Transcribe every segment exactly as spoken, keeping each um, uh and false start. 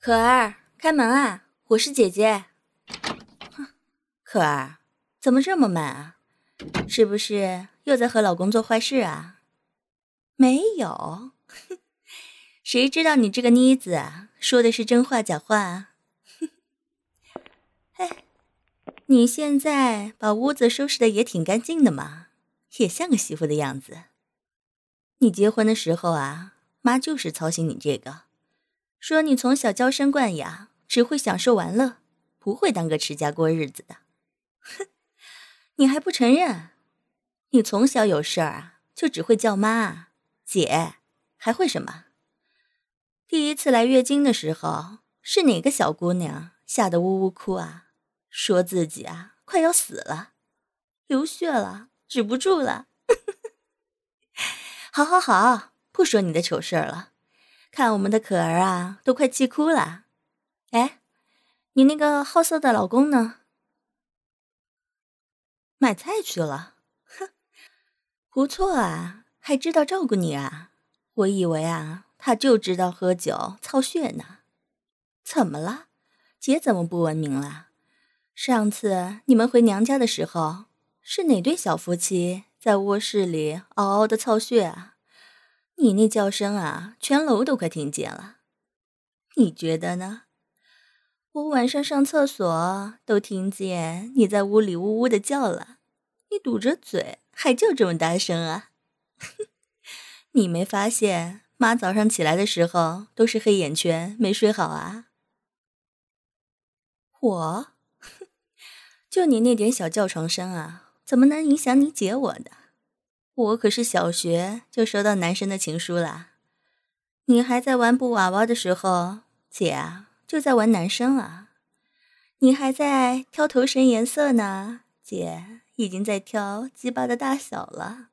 可儿，开门啊，我是姐姐。可儿，怎么这么慢啊？是不是又在和老公做坏事啊？没有，谁知道你这个妮子啊，说的是真话假话啊？哎，你现在把屋子收拾的也挺干净的嘛，也像个媳妇的样子。你结婚的时候啊，妈就是操心你这个，说你从小娇生惯养，只会享受玩乐，不会当个持家过日子的。哼，你还不承认？你从小有事儿啊，就只会叫妈、姐，还会什么？第一次来月经的时候，是哪个小姑娘吓得呜呜哭啊，说自己啊快要死了，流血了，止不住了。好好好，不说你的糗事儿了，看我们的可儿啊，都快气哭了。哎，你那个好色的老公呢？买菜去了。哼，不错啊，还知道照顾你啊。我以为啊，他就知道喝酒操血呢。怎么了？姐怎么不文明了？上次你们回娘家的时候，是哪对小夫妻在卧室里嗷嗷的操血啊？你那叫声啊，全楼都快听见了。你觉得呢？我晚上上厕所都听见你在屋里呜呜的叫了，你堵着嘴还叫这么大声啊？你没发现妈早上起来的时候都是黑眼圈没睡好啊？我？就你那点小叫床声啊，怎么能影响你姐我的？我可是小学就收到男生的情书啦。你还在玩布娃娃的时候，姐啊就在玩男生啊。你还在挑头绳颜色呢，姐已经在挑鸡巴的大小了。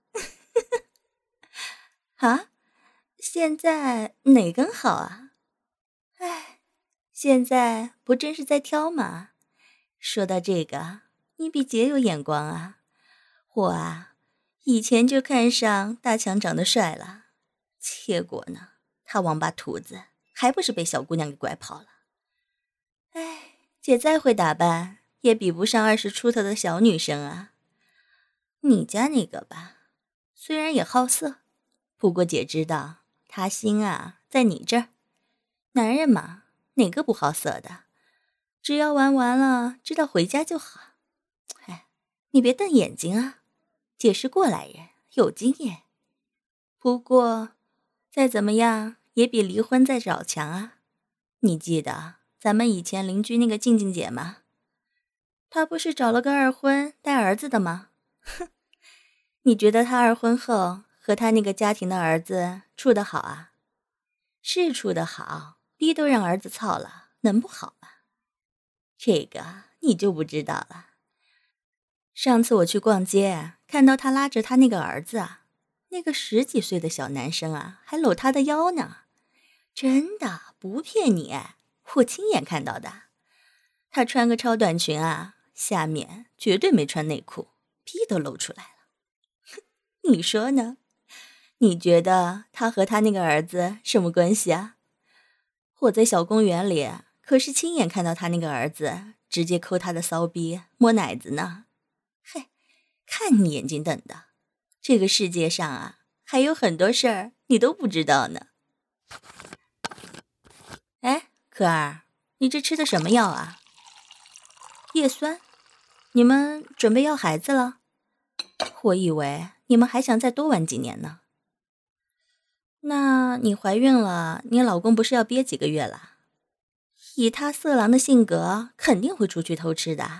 啊，现在哪根好啊？哎，现在不正是在挑吗？说到这个，你比姐有眼光啊。我啊，以前就看上大强长得帅了，结果呢，他王八犊子还不是被小姑娘给拐跑了。哎，姐再会打扮，也比不上二十出头的小女生啊。你家那个吧，虽然也好色，不过姐知道他心啊在你这儿。男人嘛，哪个不好色的？只要玩完了，知道回家就好。哎，你别瞪眼睛啊，姐是过来人，有经验。不过，再怎么样也比离婚再找强啊。你记得咱们以前邻居那个静静姐吗？她不是找了个二婚带儿子的吗？哼，你觉得她二婚后和她那个家庭的儿子处得好啊？是处得好，逼都让儿子操了，能不好吗？这个你就不知道了。上次我去逛街，看到他拉着他那个儿子啊，那个十几岁的小男生啊，还搂他的腰呢。真的，不骗你，我亲眼看到的。他穿个超短裙啊，下面绝对没穿内裤，屁都露出来了。你说呢？你觉得他和他那个儿子什么关系啊？我在小公园里可是亲眼看到他那个儿子直接抠他的骚逼摸奶子呢。嘿，看你眼睛瞪的，这个世界上啊，还有很多事儿你都不知道呢。哎，可儿，你这吃的什么药啊？叶酸？你们准备要孩子了？我以为你们还想再多玩几年呢。那你怀孕了，你老公不是要憋几个月了？以他色狼的性格，肯定会出去偷吃的。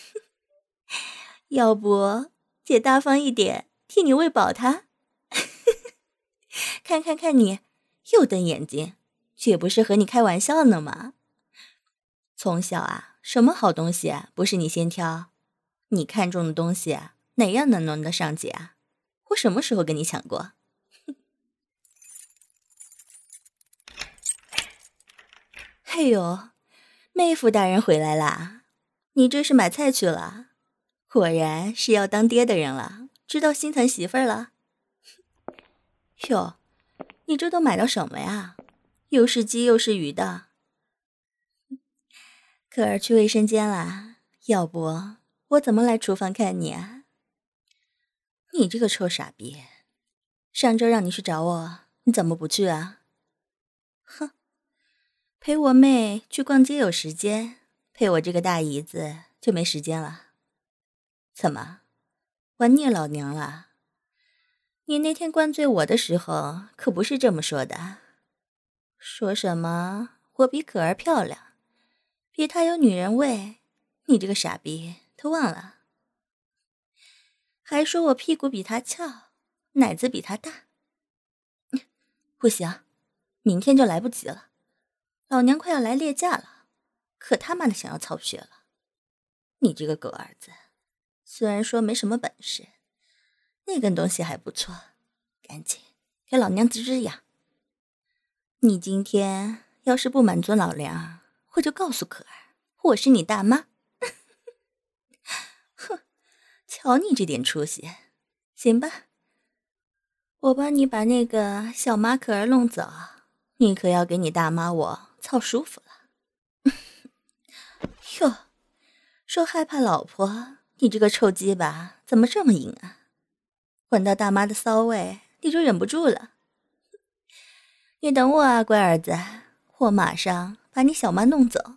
要不姐大方一点，替你喂饱他。看看看你，又瞪眼睛，姐不是和你开玩笑呢吗？从小啊，什么好东西啊，不是你先挑？你看中的东西啊，哪样能轮得上姐啊？我什么时候跟你抢过？嘿呦，妹夫大人回来啦！你这是买菜去了？果然是要当爹的人了，知道心疼媳妇儿了。哟，你这都买到什么呀？又是鸡又是鱼的。 可儿去卫生间啦，要不我怎么来厨房看你啊？你这个臭傻逼，上周让你去找我，你怎么不去啊？哼，陪我妹去逛街有时间，陪我这个大姨子就没时间了。怎么，玩腻老娘了？你那天灌醉我的时候可不是这么说的，说什么我比可儿漂亮，比她有女人味，你这个傻逼都忘了。还说我屁股比她翘，奶子比她大。不行，明天就来不及了，老娘快要来例假了，可他妈的想要操血了。你这个狗儿子，虽然说没什么本事，那根东西还不错，赶紧给老娘止止痒。你今天要是不满足老娘，我就告诉可儿，我是你大妈。哼，瞧你这点出息，行吧，我帮你把那个小妈可儿弄走，你可要给你大妈我操舒服了。哟，说害怕老婆，你这个臭鸡巴怎么这么硬啊？闻到大妈的骚味你就忍不住了。你等我啊，乖儿子，我马上把你小妈弄走。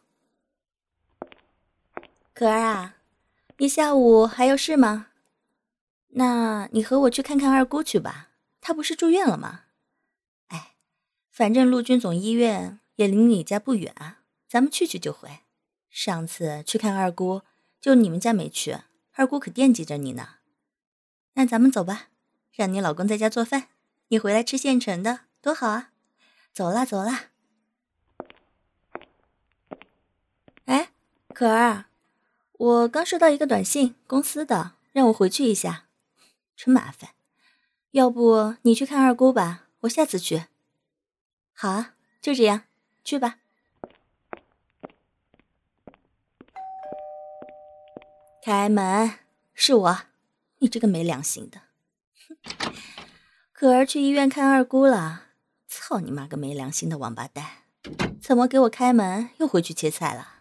可儿啊，你下午还有事吗？那你和我去看看二姑去吧，她不是住院了吗？哎，反正陆军总医院也离你家不远啊，咱们去去就回。上次去看二姑，就你们家没去，二姑可惦记着你呢。那咱们走吧，让你老公在家做饭，你回来吃现成的，多好啊！走啦走啦。哎，可儿，我刚收到一个短信，公司的，让我回去一下，真麻烦。要不你去看二姑吧，我下次去。好啊，就这样，去吧。开门，是我，你这个没良心的。可儿去医院看二姑了，操你妈个没良心的王八蛋，怎么给我开门又回去切菜了？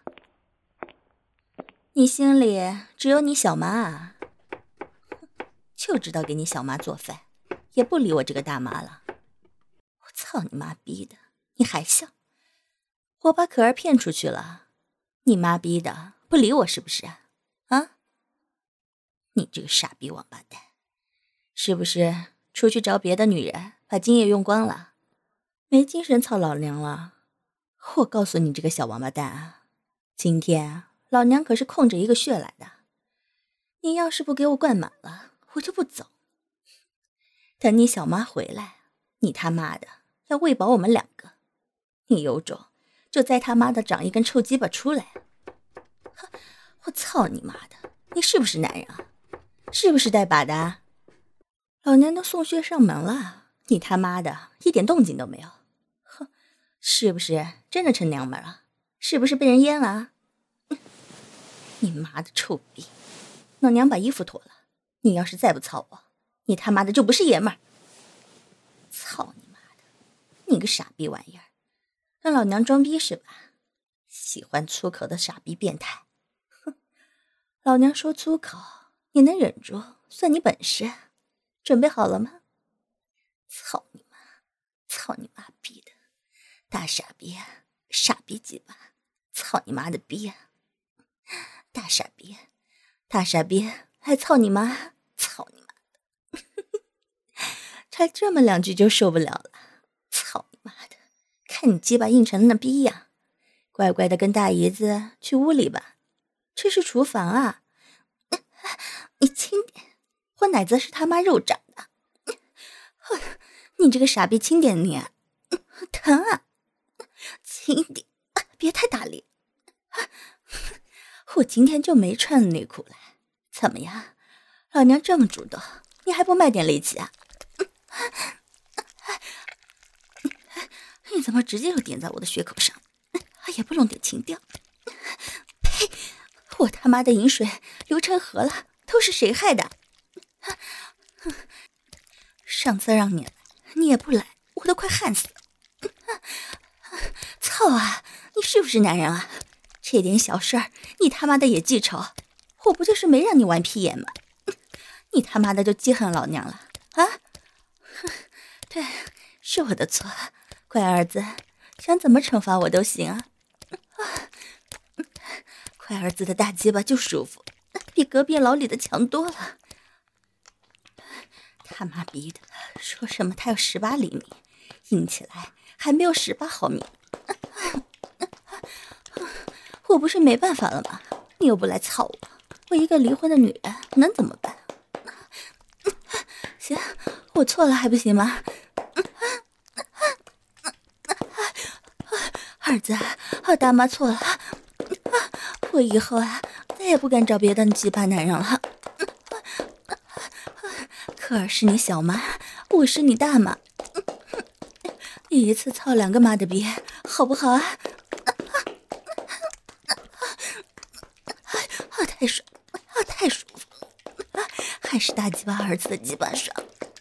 你心里只有你小妈啊，就知道给你小妈做饭，也不理我这个大妈了。我操你妈逼的，你还笑？我把可儿骗出去了，你妈逼的不理我是不是啊？啊？你这个傻逼王八蛋，是不是出去找别的女人，把精液用光了，没精神操老娘了？我告诉你这个小王八蛋啊，今天老娘可是空着一个穴来的，你要是不给我灌满了，我就不走。等你小妈回来，你他妈的要喂饱我们两个，你有种就再他妈的长一根臭鸡巴出来。我操你妈的，你是不是男人啊？是不是带把的啊？老娘都送血上门了，你他妈的一点动静都没有。哼，是不是真的成娘们了？是不是被人阉了啊？你妈的臭逼，老娘把衣服脱了，你要是再不操我，你他妈的就不是爷们儿。操你妈的，你个傻逼玩意儿，让老娘装逼是吧？喜欢粗口的傻逼变态。哼，老娘说粗口你能忍住，算你本事。准备好了吗？操你妈，操你妈逼的，大傻逼，傻逼鸡巴，操你妈的逼啊！大傻逼，大傻逼，还操你妈，操你妈的！才这么两句就受不了了，操你妈的！看你鸡巴硬成那逼样，乖乖的跟大姨子去屋里吧，这是厨房啊！你轻点，我奶子是他妈肉长的。你这个傻逼，轻点你，疼啊！轻点，别太大力。我今天就没穿内裤来，怎么样？老娘这么主动，你还不卖点力气啊？你怎么直接就点在我的血口上？也不弄点情调。呸！我他妈的饮水流成河了，都是谁害的？上次让你来，你也不来，我都快旱死了。操啊！你是不是男人啊？ 这点小事儿你他妈的也记仇？我不就是没让你玩屁眼吗？你他妈的就记恨老娘了啊？对，是我的错，乖儿子，想怎么惩罚我都行啊！啊，乖儿子的大鸡巴就舒服，比隔壁老李的强多了。他妈逼的，说什么他有十八厘米，硬起来还没有十八毫米。我不是没办法了吗？你又不来操我，我一个离婚的女人能怎么办？行，我错了还不行吗？儿子，我大妈错了，我以后啊再也不敢找别的鸡巴男人了。可儿是你小妈，我是你大妈，一次操两个妈的逼，好不好啊？啊，太爽，啊，太舒服了，还是大鸡巴儿子的鸡巴爽。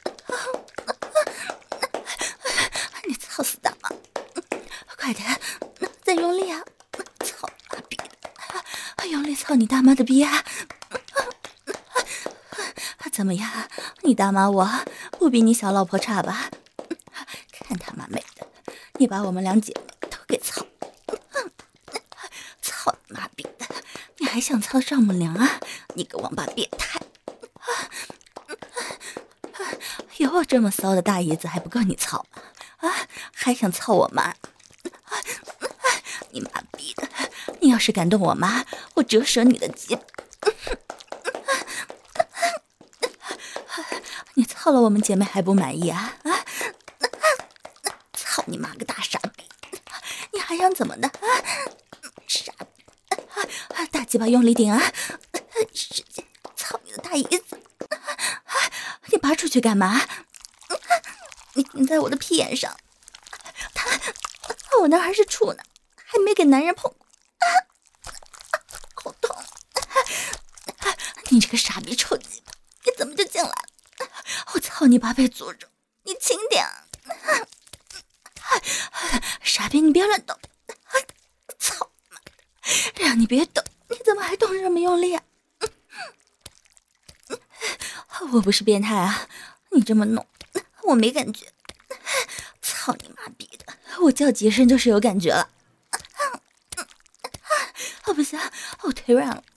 你操死大妈！快点，再用力啊！操妈逼的，用力操你大妈的逼啊！怎么样，你大妈我不比你小老婆差吧？看他妈美的，你把我们两姐妹都给操！操你妈逼的，你还想操丈母娘啊？你个王八变态！有我这么骚的大姨子还不够你操啊？啊，还想操我妈？你妈逼的！你要是敢动我妈，我折折你的鸡！你操了我们姐妹还不满意啊？啊！操你妈个大傻逼！你还想怎么的啊？傻逼！啊！大鸡巴用力顶啊！使劲操你的大姨子！你拔出去干嘛？你顶在我的屁眼上，他我那还是处呢，还没给男人碰过，好痛！你这个傻逼臭鸡巴，你怎么就进来了？我操你八辈祖宗！你轻点！傻逼，你别乱动！操妈！让你别动，你怎么还动这么用力啊？我不是变态啊，你这么弄，我没感觉。操你妈逼的！我叫几声就是有感觉了。哦不行，我腿软了。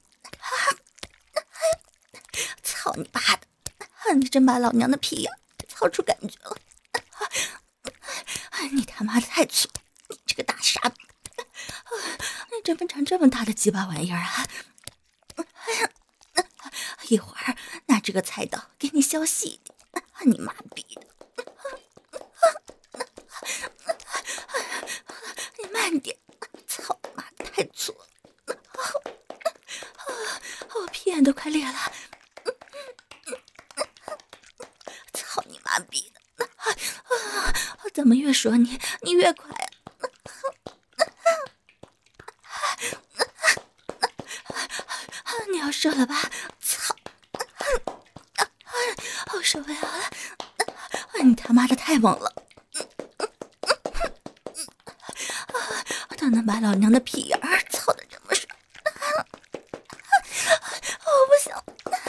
操你爸的！你真把老娘的屁眼操出感觉了！你他妈的太粗！你这个大傻逼！你怎么长这么大的鸡巴玩意儿啊？一会儿拿这个菜刀给你削细一点！你妈逼的！你慢点！操妈的太粗了！我屁眼都快裂了！操你妈逼的！怎么越说你你越快啊？你要射了吧？操！我受不了了！你他妈的太猛了！都能把老娘的屁眼儿操得这么爽！我不想！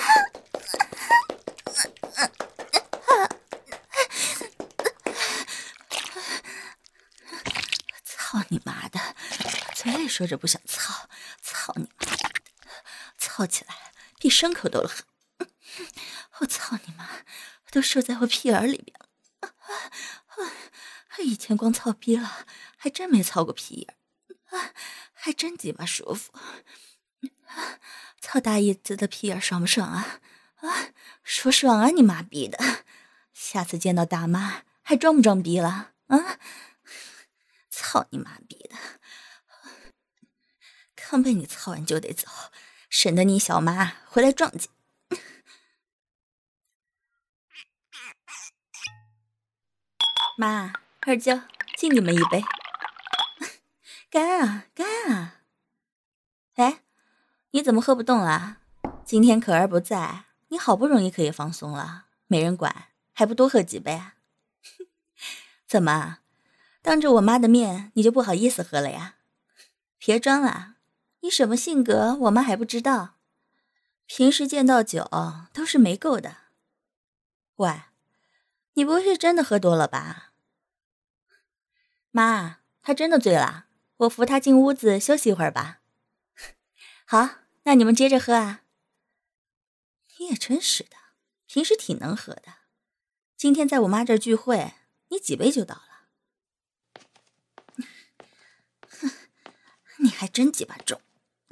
操你妈的！嘴里说着不想操，操你妈的！操起来比牲口都狠！我操你妈！都射在我屁眼里边了！以前光操逼了，还真没操过屁眼，还真鸡巴舒服！操大姨子的屁眼爽不爽啊？啊，说爽啊你妈逼的！下次见到大妈还装不装逼了啊？操你妈逼的！刚被你操完就得走，省得你小妈回来撞见。妈，二舅，敬你们一杯。干啊干啊！哎，你怎么喝不动了？今天可儿不在，你好不容易可以放松了，没人管，还不多喝几杯啊？怎么，当着我妈的面你就不好意思喝了呀？别装了， 你什么性格我妈还不知道，平时见到酒都是没够的。喂，你不会是真的喝多了吧？妈，他真的醉了，我扶他进屋子休息一会儿吧。好，那你们接着喝啊。你也真是的，平时挺能喝的，今天在我妈这儿聚会，你几杯就倒了。哼，你还真鸡巴重。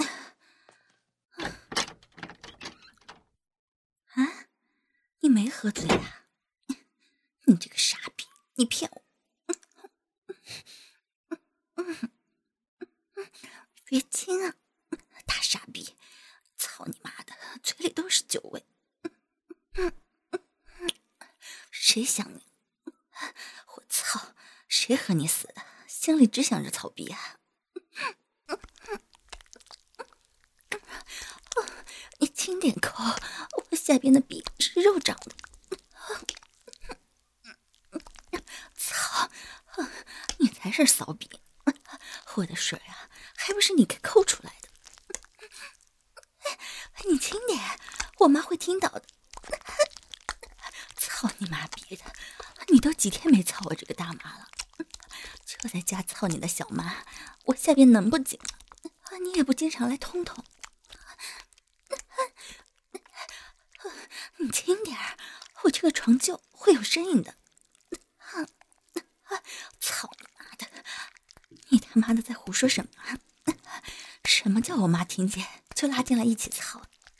啊，你没喝醉啊？你这个傻逼，你骗我！别亲啊，大傻逼！操你妈的，嘴里都是酒味！谁想你？我操！谁和你死的？心里只想着操逼啊！你轻点抠，我下边的逼是肉长的。操！你才是骚逼！我的水啊，还不是你给抠出来的？你轻点，我妈会听到的。操你妈逼的！你都几天没操我这个大妈了，就在家操你的小妈，我下边能不紧吗？你也不经常来通通。你轻点，我这个床就会有声音的。操你妈的！你他妈的在胡说什么啊？什么叫我妈听见就拉进来一起操？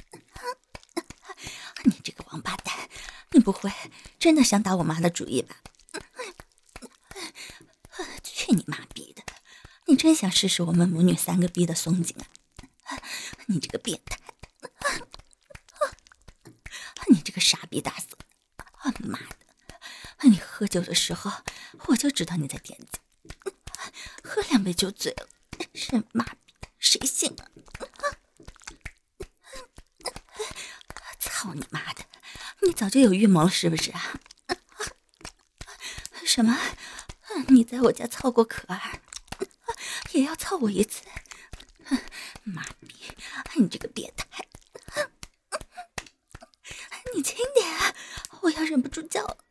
你这个王八蛋，你不会真的想打我妈的主意吧？去你妈逼的！你真想试试我们母女三个逼的松紧啊？你这个变态！你这个傻逼大孙！妈的！你喝酒的时候，我就知道你在惦记。喝两杯就醉了，真妈逼！谁信啊？操你妈的！你早就有预谋了是不是啊？什么？你在我家操过可儿，也要操我一次？妈逼！你这个变态！你轻点啊，我要忍不住叫了。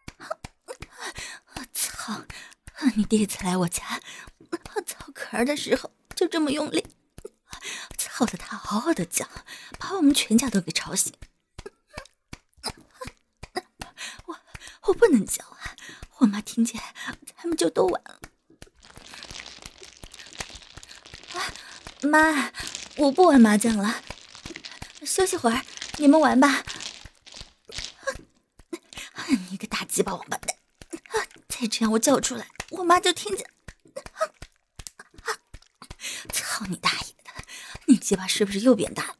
我操！你第一次来我家，操可儿的时候就这么用力，操得他嗷嗷的叫，把我们全家都给吵醒。我我不能叫啊，我妈听见咱们就都完了。啊，妈，我不玩麻将了，休息会儿，你们玩吧。你个大鸡巴王八蛋！再这样我叫出来，我妈就听见。操你大爷的！你鸡巴是不是又变大了？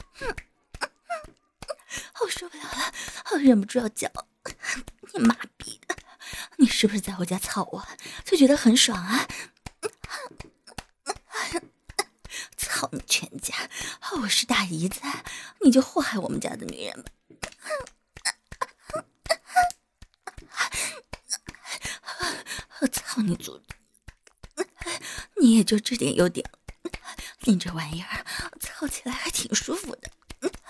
我受不了了，我忍不住要叫。你妈逼的！你是不是在我家操我就觉得很爽啊？操你全家！我是大姨子，你就祸害我们家的女人吧！我操你祖宗！你也就这点优点了，你这玩意儿操起来还挺舒服的。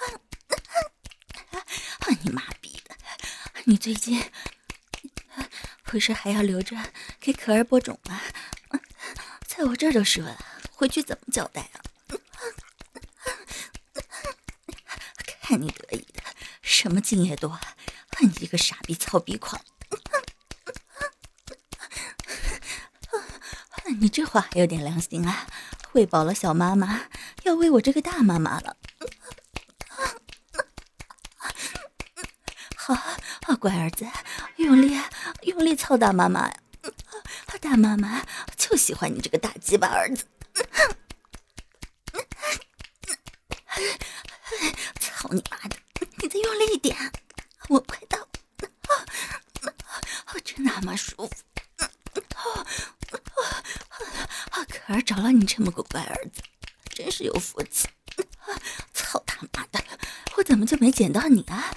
你妈逼的！你最近不是还要留着给可儿播种吗？在我这儿都说了，回去怎么交代啊？看你得意的，什么经验多啊？你一个傻逼操逼狂！你这话还有点良心啊？喂饱了小妈妈，要喂我这个大妈妈了。好，好乖儿子，用力用力操大妈妈呀！大妈妈就喜欢你这个大鸡巴儿子。操你妈的！你再用力一点，我快到！我真他妈舒服！可儿找了你这么个乖儿子，真是有福气！操他妈的，我怎么就没捡到你啊？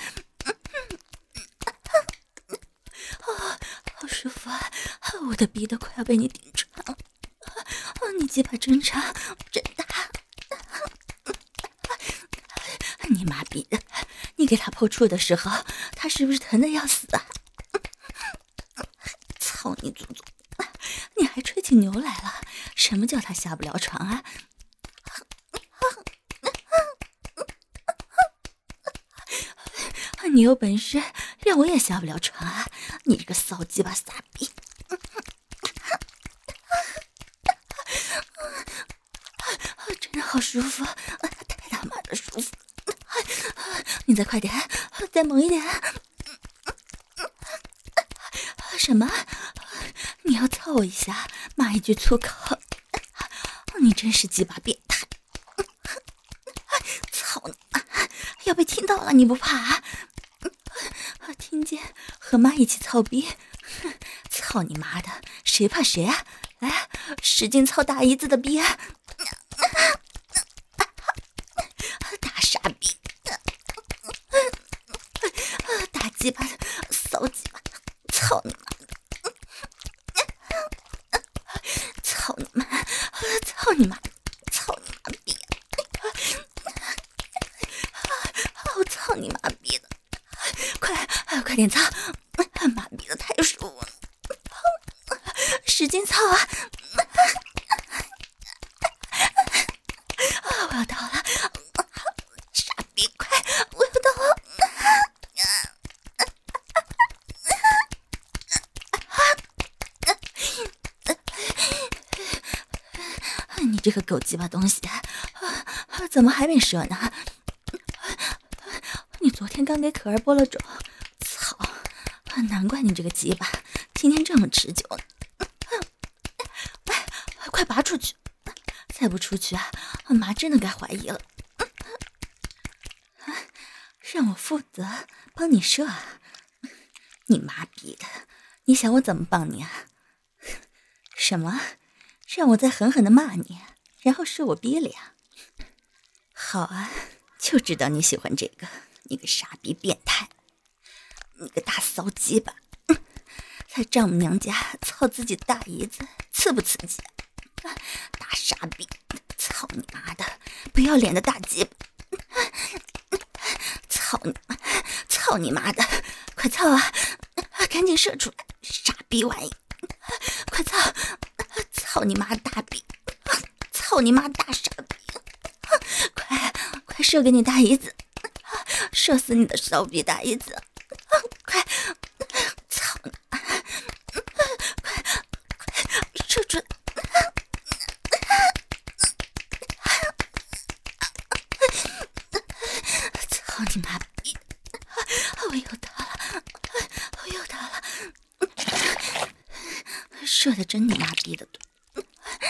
哦，好舒服啊！我的逼都快要被你顶穿了！哦，你鸡巴真长真大！ 你妈逼的，你给他破处的时候，他是不是疼得要死啊？操你祖宗！你还吹起牛来了？什么叫他下不了床啊？你有本事让我也下不了床啊！你这个骚鸡巴傻逼！真的好舒服，太他妈的舒服！你再快点，再猛一点！什么？你要操我一下，骂一句粗口？你真是鸡巴变态！操你妈！要被听到了，你不怕啊？听见和妈一起操逼，操你妈的，谁怕谁啊？来，使劲操大姨子的逼啊！大傻逼，大鸡巴，骚鸡巴，操你妈的！操你妈！操你妈！操你妈逼！我操你妈逼的！快快点操！妈逼的太舒服了，使劲操啊！我要到了，傻逼，快！我要到了！你这个狗鸡巴东西，怎么还没射呢？你昨天刚给可儿播了种，操！难怪你这个鸡巴今天这么持久呢。快拔出去！再不出去啊，妈真的该怀疑了。让我负责帮你射啊？你妈逼的！你想我怎么帮你啊？什么？让我再狠狠的骂你，然后射我逼里啊？好啊，就知道你喜欢这个，你个傻逼变态，你个大骚鸡巴，在丈母娘家操自己大姨子，刺不刺激？大傻逼，操你妈的，不要脸的大鸡巴！操你妈！操你妈的！快操啊！赶紧射出来，傻逼玩意！快操！操你妈大逼！操你妈大傻逼！快快射给你大姨子！射死你的骚逼大姨子！快！操你妈！快快射出来！操你妈逼！我又到了，我又到了，射的真你妈逼的多！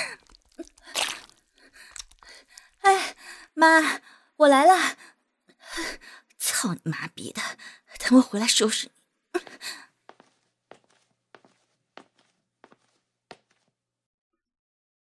哎，妈，我来了！操你妈逼的，等我回来收拾你！